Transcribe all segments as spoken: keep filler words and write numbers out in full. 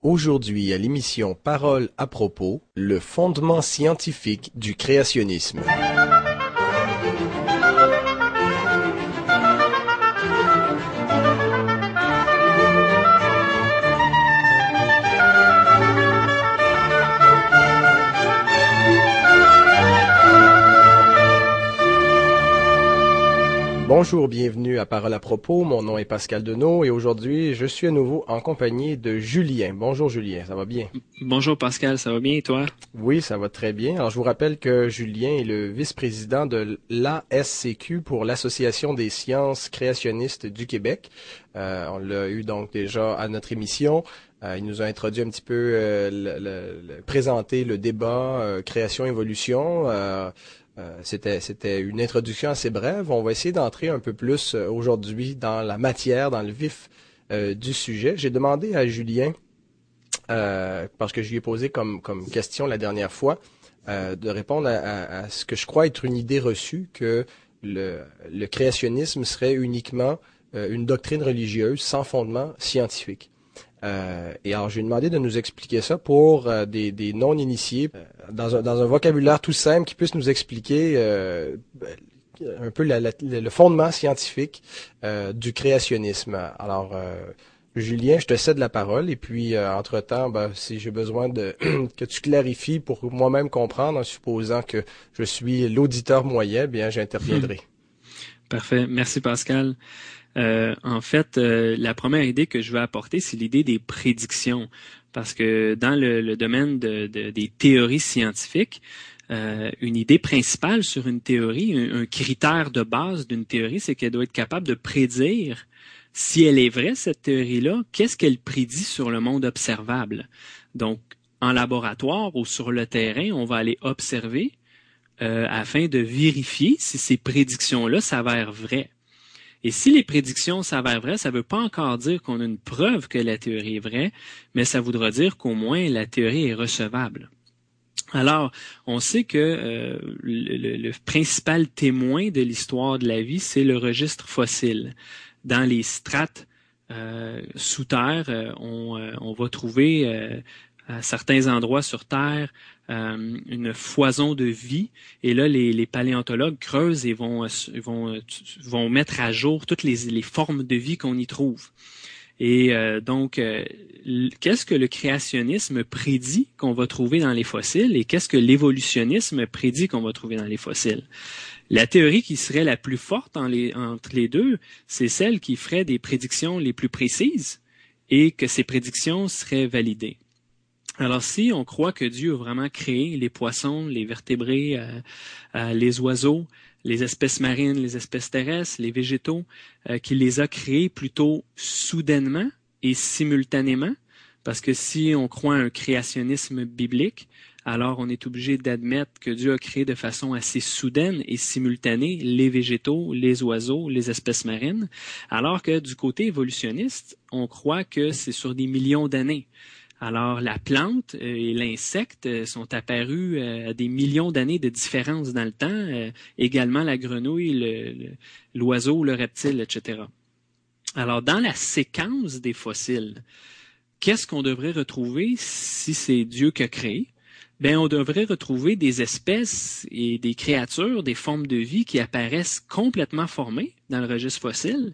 Aujourd'hui à l'émission Parole à propos, le fondement scientifique du créationnisme. Bonjour, bienvenue à Parole à propos. Mon nom est Pascal Deneau et aujourd'hui, je suis à nouveau en compagnie de Julien. Bonjour Julien, ça va bien? Bonjour Pascal, ça va bien et toi? Oui, ça va très bien. Alors, je vous rappelle que Julien est le vice-président de l'A S C Q pour l'Association des sciences créationnistes du Québec. Euh, on l'a eu donc déjà à notre émission. Euh, il nous a introduit un petit peu, euh, le, le, le, présenté le débat euh, création-évolution. Euh, Euh, c'était, c'était une introduction assez brève. On va essayer d'entrer un peu plus euh, aujourd'hui dans la matière, dans le vif euh, du sujet. J'ai demandé à Julien, euh, parce que je lui ai posé comme, comme question la dernière fois, euh, de répondre à, à, à ce que je crois être une idée reçue, que le, le créationnisme serait uniquement euh, une doctrine religieuse sans fondement scientifique. Euh, et alors, je lui ai demandé de nous expliquer ça pour euh, des, des non-initiés, euh, dans, un, dans un vocabulaire tout simple qui puisse nous expliquer euh, un peu la, la, le fondement scientifique euh, du créationnisme. Alors, euh, Julien, je te cède la parole et puis, euh, entre-temps, ben, si j'ai besoin de que tu clarifies pour moi-même comprendre, en supposant que je suis l'auditeur moyen, bien, j'interviendrai. Parfait. Merci Pascal. Euh, en fait, euh, la première idée que je veux apporter, c'est l'idée des prédictions. Parce que dans le, le domaine de, de, des théories scientifiques, euh, une idée principale sur une théorie, un, un critère de base d'une théorie, c'est qu'elle doit être capable de prédire si elle est vraie, cette théorie-là, qu'est-ce qu'elle prédit sur le monde observable. Donc, en laboratoire ou sur le terrain, on va aller observer euh, afin de vérifier si ces prédictions-là s'avèrent vraies. Et si les prédictions s'avèrent vraies, ça ne veut pas encore dire qu'on a une preuve que la théorie est vraie, mais ça voudra dire qu'au moins la théorie est recevable. Alors, on sait que euh, le, le principal témoin de l'histoire de la vie, c'est le registre fossile. Dans les strates euh, sous terre, euh, on, euh, on va trouver euh, à certains endroits sur Terre euh, une foison de vie. Et là, les, les paléontologues creusent et vont, vont, vont mettre à jour toutes les, les formes de vie qu'on y trouve. Et euh, donc, euh, qu'est-ce que le créationnisme prédit qu'on va trouver dans les fossiles et qu'est-ce que l'évolutionnisme prédit qu'on va trouver dans les fossiles? La théorie qui serait la plus forte en les, entre les deux, c'est celle qui ferait des prédictions les plus précises et que ces prédictions seraient validées. Alors, si on croit que Dieu a vraiment créé les poissons, les vertébrés, euh, euh, les oiseaux, les espèces marines, les espèces terrestres, les végétaux, euh, qu'il les a créés plutôt soudainement et simultanément, parce que si on croit à un créationnisme biblique, alors on est obligé d'admettre que Dieu a créé de façon assez soudaine et simultanée les végétaux, les oiseaux, les espèces marines, alors que du côté évolutionniste, on croit que c'est sur des millions d'années. Alors, la plante et l'insecte sont apparus à des millions d'années de différence dans le temps, euh, également la grenouille, le, le, l'oiseau, le reptile, et cetera. Alors, dans la séquence des fossiles, qu'est-ce qu'on devrait retrouver si c'est Dieu qui a créé? Ben, on devrait retrouver des espèces et des créatures, des formes de vie qui apparaissent complètement formées dans le registre fossile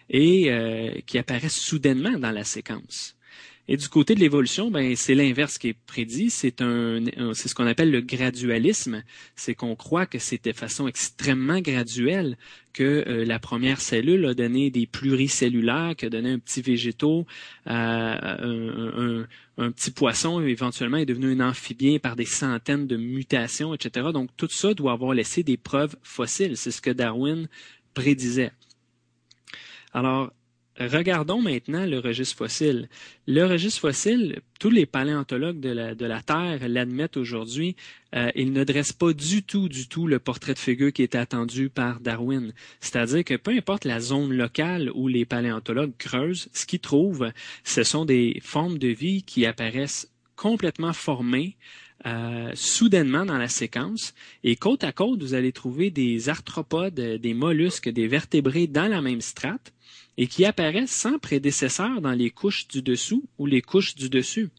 et euh, qui apparaissent soudainement dans la séquence. Et du côté de l'évolution, ben c'est l'inverse qui est prédit. C'est un, un c'est ce qu'on appelle le gradualisme. C'est qu'on croit que c'est de façon extrêmement graduelle que euh, la première cellule a donné des pluricellulaires, qui a donné un petit végétaux, euh, un, un, un petit poisson, éventuellement est devenu un amphibien par des centaines de mutations, et cetera. Donc tout ça doit avoir laissé des preuves fossiles. C'est ce que Darwin prédisait. Alors, regardons maintenant le registre fossile. Le registre fossile, tous les paléontologues de la, de la Terre l'admettent aujourd'hui, euh, ils ne dressent pas du tout, du tout le portrait de figure qui était attendu par Darwin. C'est-à-dire que peu importe la zone locale où les paléontologues creusent, ce qu'ils trouvent, ce sont des formes de vie qui apparaissent complètement formées, Euh, soudainement dans la séquence, et côte à côte, vous allez trouver des arthropodes, des mollusques, des vertébrés dans la même strate, et qui apparaît sans prédécesseur dans les couches du dessous ou les couches du dessus.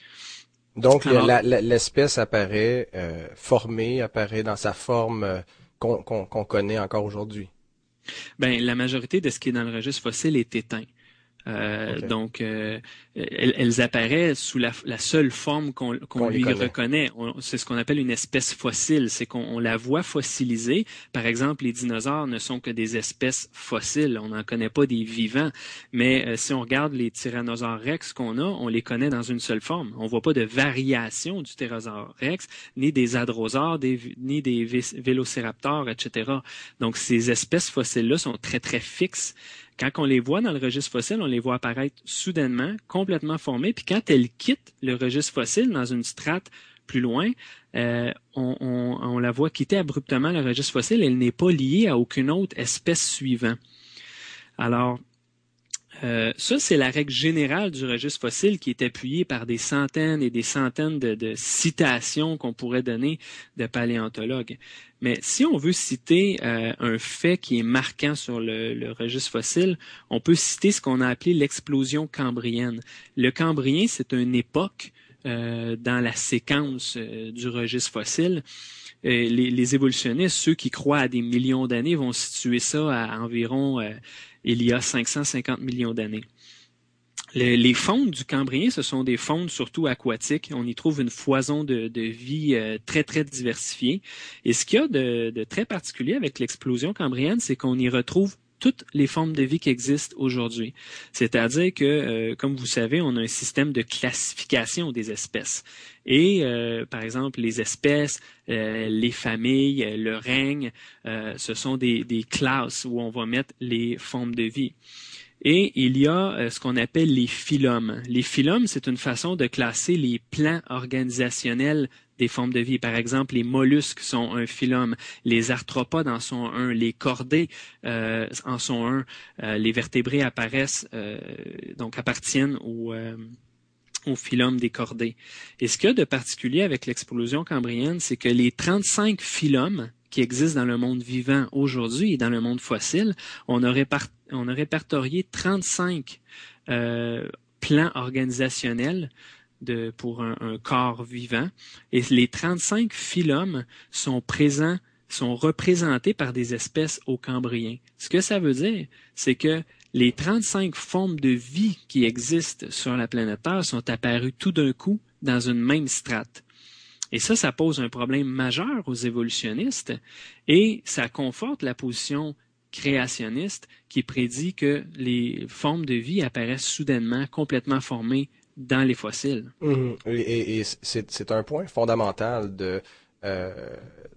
Donc, Alors, la, la, l'espèce apparaît euh, formée, apparaît dans sa forme euh, qu'on, qu'on, qu'on connaît encore aujourd'hui. Ben, la majorité de ce qui est dans le registre fossile est éteint. Euh, Okay. Donc, euh, elles, elles apparaissent sous la, la seule forme qu'on, qu'on, qu'on lui reconnaît. On, c'est ce qu'on appelle une espèce fossile, c'est qu'on on la voit fossilisée. Par exemple, les dinosaures ne sont que des espèces fossiles. On n'en connaît pas des vivants. Mais euh, si on regarde les tyrannosaures rex qu'on a, on les connaît dans une seule forme. On voit pas de variation du tyrannosaure rex, ni des hadrosaures, des, ni des vélociraptors, et cetera. Donc, ces espèces fossiles-là sont très, très fixes. Quand on les voit dans le registre fossile, on les voit apparaître soudainement, complètement formées. Puis quand elles quittent le registre fossile dans une strate plus loin, euh, on, on, on la voit quitter abruptement le registre fossile. Elle n'est pas liée à aucune autre espèce suivante. Alors, Euh, ça, c'est la règle générale du registre fossile qui est appuyée par des centaines et des centaines de, de citations qu'on pourrait donner de paléontologues. Mais si on veut citer euh, un fait qui est marquant sur le, le registre fossile, on peut citer ce qu'on a appelé l'explosion cambrienne. Le Cambrien, c'est une époque euh, dans la séquence euh, du registre fossile. Euh, les, les évolutionnistes, ceux qui croient à des millions d'années, vont situer ça à environ euh, il y a cinq cent cinquante millions d'années. Le, les faunes du Cambrien, ce sont des faunes surtout aquatiques. On y trouve une foison de, de vie euh, très, très diversifiée. Et ce qu'il y a de, de très particulier avec l'explosion cambrienne, c'est qu'on y retrouve toutes les formes de vie qui existent aujourd'hui. C'est-à-dire que, euh, comme vous savez, on a un système de classification des espèces. Et, euh, par exemple, les espèces, euh, les familles, le règne, euh, ce sont des, des classes où on va mettre les formes de vie. Et il y a euh, ce qu'on appelle les phylums. Les phylums, c'est une façon de classer les plans organisationnels des formes de vie. Par exemple, les mollusques sont un phylum, les arthropodes en sont un, les chordés euh, en sont un, euh, les vertébrés apparaissent, euh, donc appartiennent au, euh, au phylum des chordés. Et ce qu'il y a de particulier avec l'explosion cambrienne, c'est que les trente-cinq phylums qui existent dans le monde vivant aujourd'hui et dans le monde fossile, on a, répart- on a répertorié trente-cinq euh, plans organisationnels de, pour un, un corps vivant. Et les trente-cinq phylums sont présents, sont représentés par des espèces au Cambrien. Ce que ça veut dire, c'est que les trente-cinq formes de vie qui existent sur la planète Terre sont apparues tout d'un coup dans une même strate. Et ça, ça pose un problème majeur aux évolutionnistes et ça conforte la position créationniste qui prédit que les formes de vie apparaissent soudainement, complètement formées dans les fossiles. Mmh. Et, et c'est, c'est un point fondamental de, euh,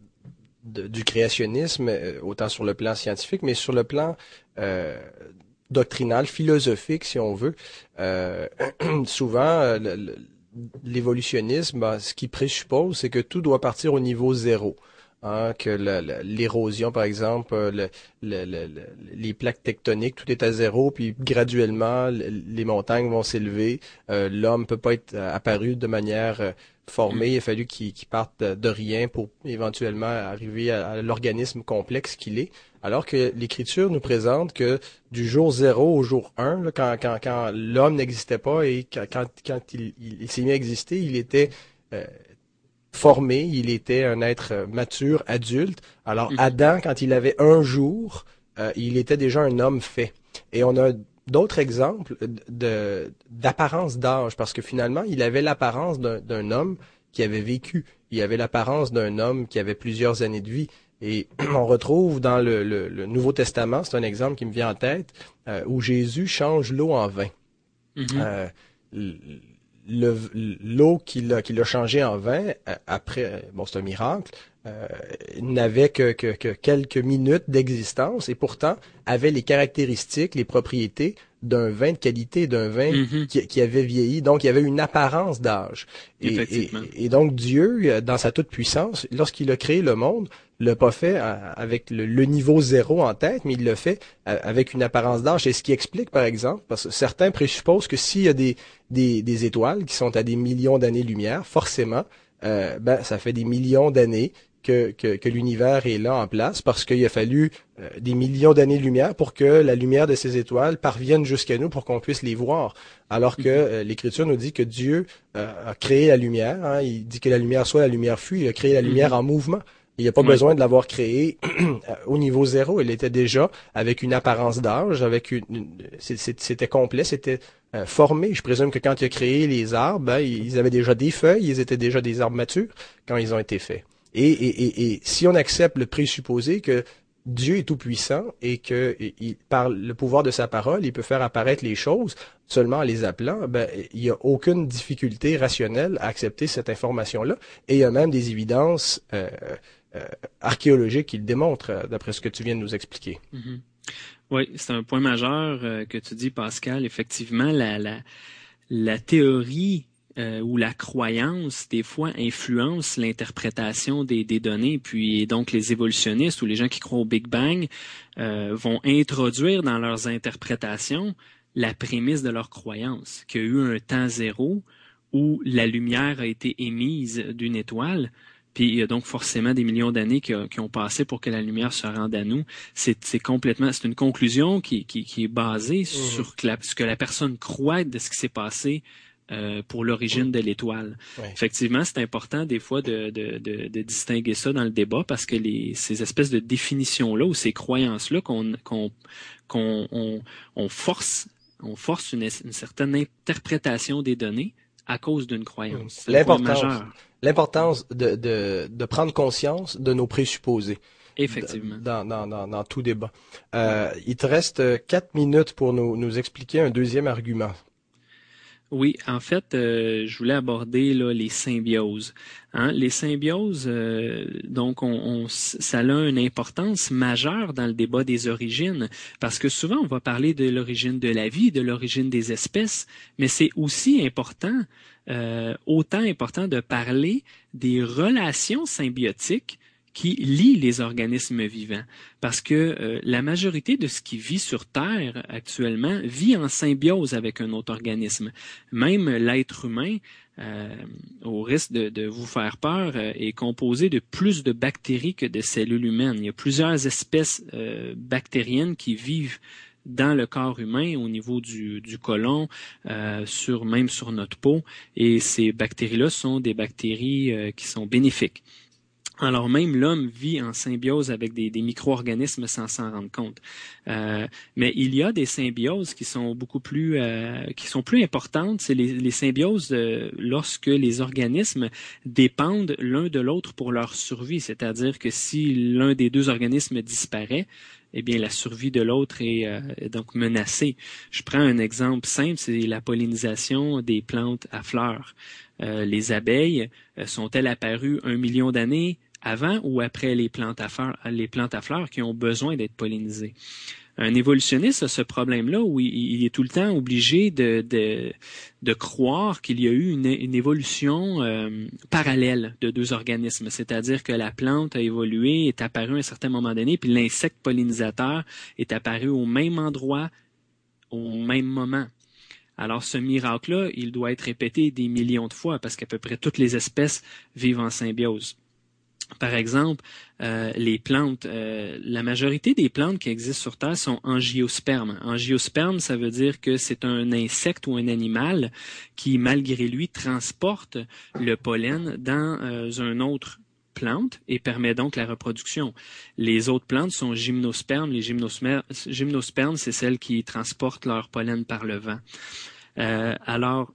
de, du créationnisme, autant sur le plan scientifique, mais sur le plan euh, doctrinal, philosophique, si on veut. Euh, souvent, le, le, l'évolutionnisme, ben, ce qui présuppose, c'est que tout doit partir au niveau zéro. Hein, que la, la, l'érosion, par exemple, le, le, le, le, les plaques tectoniques, tout est à zéro, puis graduellement, les montagnes vont s'élever. Euh, l'homme peut pas être apparu de manière euh, formée. Il a fallu qu'il, qu'il parte de, de rien pour éventuellement arriver à, à l'organisme complexe qu'il est. Alors que l'Écriture nous présente que du jour zéro au jour un, là, quand, quand, quand l'homme n'existait pas et quand, quand, quand il, il, il s'est mis à exister, il était euh, formé, il était un être mature, adulte. Alors mm-hmm. Adam, quand il avait un jour, euh, il était déjà un homme fait. Et on a d'autres exemples de, d'apparence d'âge, parce que finalement, il avait l'apparence d'un, d'un homme qui avait vécu. Il avait l'apparence d'un homme qui avait plusieurs années de vie. Et on retrouve dans le, le, le Nouveau Testament, c'est un exemple qui me vient en tête, euh, où Jésus change l'eau en vin. Mm-hmm. Euh, le, l'eau qu'il a, qu'il a changée en vin, après, bon, c'est un miracle, euh, n'avait que, que, que quelques minutes d'existence et pourtant avait les caractéristiques, les propriétés d'un vin de qualité, d'un vin mm-hmm. qui, qui avait vieilli. Donc, il y avait une apparence d'âge. Et, et, et donc, Dieu, dans sa toute-puissance, lorsqu'il a créé le monde, l'a pas fait avec le, le niveau zéro en tête, mais il l'a fait avec une apparence d'âge. C'est ce qui explique, par exemple, parce que certains présupposent que s'il y a des, des, des étoiles qui sont à des millions d'années-lumière, forcément, euh, ben, ça fait des millions d'années que, que, que l'univers est là en place parce qu'il a fallu euh, des millions d'années-lumière pour que la lumière de ces étoiles parvienne jusqu'à nous pour qu'on puisse les voir. Alors que euh, l'Écriture nous dit que Dieu euh, a créé la lumière. Hein, il dit que la lumière soit, la lumière fut. Il a créé la lumière mm-hmm. en mouvement. Il n'y a pas ouais. besoin de l'avoir créée au niveau zéro. Elle était déjà avec une apparence d'âge, avec une, une c'était complet, c'était euh, formé. Je présume que quand il a créé les arbres, ben, ils avaient déjà des feuilles, ils étaient déjà des arbres matures quand ils ont été faits. Et, et, et, et si on accepte le présupposé que Dieu est tout-puissant et que et, il, par le pouvoir de sa parole, il peut faire apparaître les choses seulement en les appelant, ben, il n'y a aucune difficulté rationnelle à accepter cette information-là. Et il y a même des évidences euh, euh, archéologiques qui le démontrent, d'après ce que tu viens de nous expliquer. Mm-hmm. Oui, c'est un point majeur euh, que tu dis, Pascal. Effectivement, la, la, la théorie euh, ou la croyance, des fois, influence l'interprétation des, des données. Puis donc, les évolutionnistes ou les gens qui croient au Big Bang euh, vont introduire dans leurs interprétations la prémisse de leur croyance, qu'il y a eu un temps zéro où la lumière a été émise d'une étoile. Puis il y a donc forcément des millions d'années qui, a, qui ont passé pour que la lumière se rende à nous. C'est, c'est complètement, c'est une conclusion qui, qui, qui est basée mmh. sur que la, ce que la personne croit de ce qui s'est passé euh, pour l'origine mmh. de l'étoile. Ouais. Effectivement, c'est important des fois de, de, de, de distinguer ça dans le débat parce que les, ces espèces de définitions-là ou ces croyances-là qu'on, qu'on, qu'on on, on force, on force une, une certaine interprétation des données à cause d'une croyance. C'est l'importance, l'importance de, de, de prendre conscience de nos présupposés. Effectivement. Dans, dans, dans, dans tout débat. Euh, il te reste quatre minutes pour nous, nous expliquer un deuxième argument. Oui, en fait, euh, je voulais aborder là, les symbioses. Hein? Les symbioses, euh, donc, on, on, ça a une importance majeure dans le débat des origines, parce que souvent, on va parler de l'origine de la vie, de l'origine des espèces, mais c'est aussi important, euh, autant important de parler des relations symbiotiques qui lient les organismes vivants. Parce que euh, la majorité de ce qui vit sur Terre actuellement vit en symbiose avec un autre organisme. Même l'être humain, euh, au risque de, de vous faire peur, euh, est composé de plus de bactéries que de cellules humaines. Il y a plusieurs espèces euh, bactériennes qui vivent dans le corps humain, au niveau du, du côlon, euh, sur, même sur notre peau. Et ces bactéries-là sont des bactéries euh, qui sont bénéfiques. Alors même l'homme vit en symbiose avec des, des micro-organismes sans s'en rendre compte. Euh, mais il y a des symbioses qui sont beaucoup plus euh, qui sont plus importantes. C'est les, les symbioses euh, lorsque les organismes dépendent l'un de l'autre pour leur survie. C'est-à-dire que si l'un des deux organismes disparaît, eh bien la survie de l'autre est, euh, est donc menacée. Je prends un exemple simple, c'est la pollinisation des plantes à fleurs. Euh, les abeilles euh, sont-elles apparues un million d'années avant ou après les plantes à fleurs, les plantes à fleurs qui ont besoin d'être pollinisées? Un évolutionniste a ce problème-là où il, il est tout le temps obligé de, de, de croire qu'il y a eu une, une évolution euh, parallèle de deux organismes, c'est-à-dire que la plante a évolué, est apparue à un certain moment donné, puis l'insecte pollinisateur est apparu au même endroit, au même moment. Alors, ce miracle-là, il doit être répété des millions de fois parce qu'à peu près toutes les espèces vivent en symbiose. Par exemple, euh, les plantes, euh, la majorité des plantes qui existent sur Terre sont angiospermes. Angiosperme, ça veut dire que c'est un insecte ou un animal qui, malgré lui, transporte le pollen dans euh, un autre plante et permet donc la reproduction. Les autres plantes sont gymnospermes. Les gymnospermes, gymnospermes c'est celles qui transportent leur pollen par le vent. Euh, alors,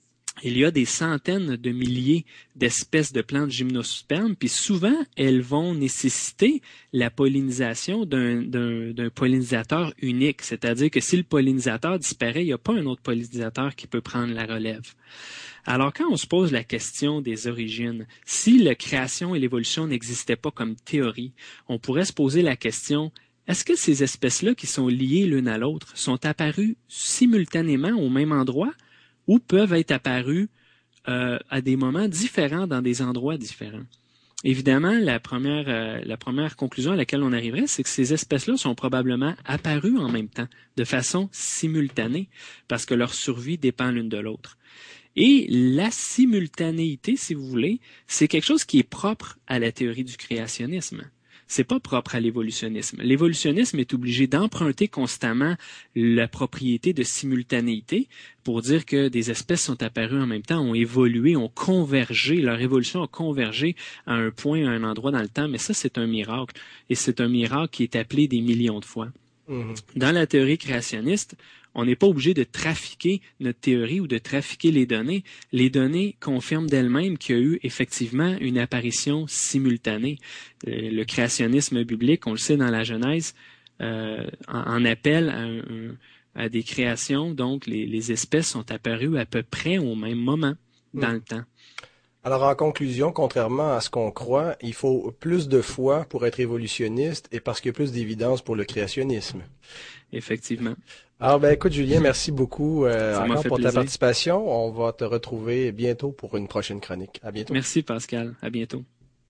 il y a des centaines de milliers d'espèces de plantes gymnospermes, puis souvent, elles vont nécessiter la pollinisation d'un, d'un, d'un pollinisateur unique. C'est-à-dire que si le pollinisateur disparaît, il n'y a pas un autre pollinisateur qui peut prendre la relève. Alors, quand on se pose la question des origines, si la création et l'évolution n'existaient pas comme théorie, on pourrait se poser la question, est-ce que ces espèces-là qui sont liées l'une à l'autre sont apparues simultanément au même endroit ou peuvent être apparues euh, à des moments différents dans des endroits différents? Évidemment, la première, euh, la première conclusion à laquelle on arriverait, c'est que ces espèces-là sont probablement apparues en même temps, de façon simultanée, parce que leur survie dépend l'une de l'autre. Et la simultanéité, si vous voulez, c'est quelque chose qui est propre à la théorie du créationnisme. C'est pas propre à l'évolutionnisme. L'évolutionnisme est obligé d'emprunter constamment la propriété de simultanéité pour dire que des espèces sont apparues en même temps, ont évolué, ont convergé, leur évolution a convergé à un point, à un endroit dans le temps, mais ça, c'est un miracle. Et c'est un miracle qui est appelé des millions de fois. Mm-hmm. Dans la théorie créationniste, on n'est pas obligé de trafiquer notre théorie ou de trafiquer les données. Les données confirment d'elles-mêmes qu'il y a eu effectivement une apparition simultanée. Le créationnisme biblique, on le sait dans la Genèse, euh, en appelle à, un, à des créations. Donc, les, les espèces sont apparues à peu près au même moment dans mmh. le temps. Alors, en conclusion, contrairement à ce qu'on croit, il faut plus de foi pour être évolutionniste et parce qu'il y a plus d'évidence pour le créationnisme. Effectivement. Alors, ben, écoute, Julien, merci beaucoup euh, encore pour plaisir. ta participation. On va te retrouver bientôt pour une prochaine chronique. À bientôt. Merci, Pascal. À bientôt.